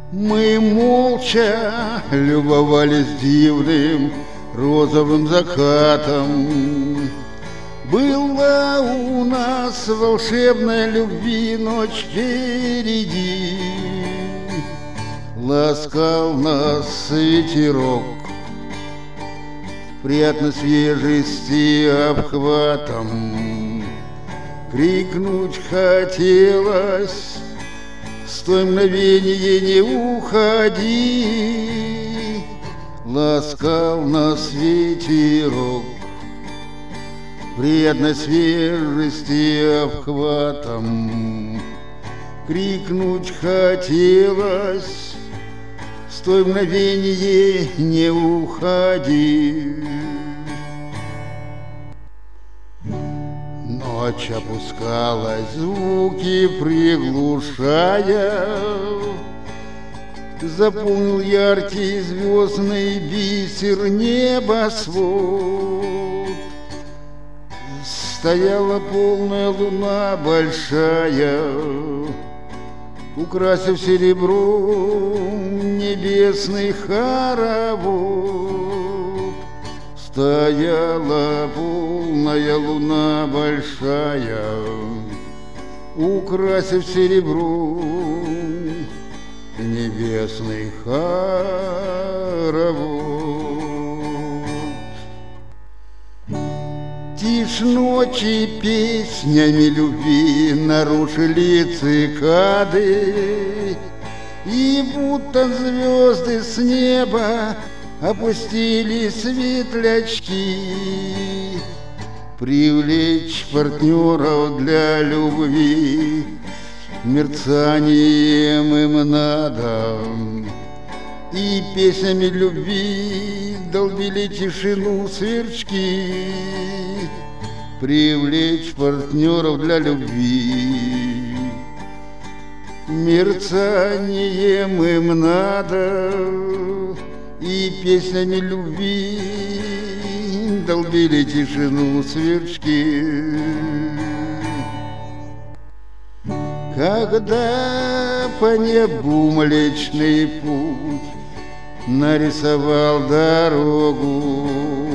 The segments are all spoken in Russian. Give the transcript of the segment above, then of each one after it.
Мы молча любовались дивным розовым закатом. Была у нас волшебная любви ночь впереди. Ласкал нас ветерок приятной свежести обхватом. Крикнуть хотелось: стой, мгновенье, не уходи. Ласкал нас ветерок приятной свежести обхватом. Крикнуть хотелось: стой, мгновенье, не уходи. Ночь опускалась, звуки приглушая, заполнил яркий звездный бисер небосвод. Стояла полная луна большая, украсив серебром небесный хоровод. Стояла полная луна большая, украсив серебром небесный хоровод. Тишь ночи песнями любви нарушили цикады, и будто звезды с неба опустили светлячки. Привлечь партнеров для любви мерцанием им надо, и песнями любви долбили тишину сверчки. Привлечь партнеров для любви мерцанием им надо, и песнями любви долбили тишину сверчки. Когда по небу Млечный Путь нарисовал дорогу,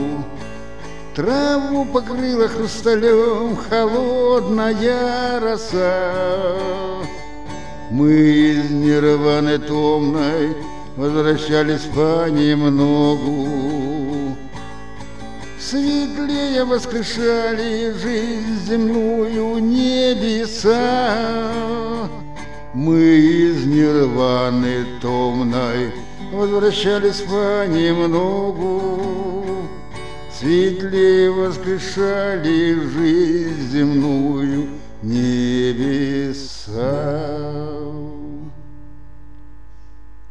траву покрыла хрусталем холодная роса. Мы из нирваны томной возвращались понемногу, светлее воскрешали жизнь земную небеса. Мы из нирваны томной возвращались понемногу, светлее воскрешали жизнь земную небеса.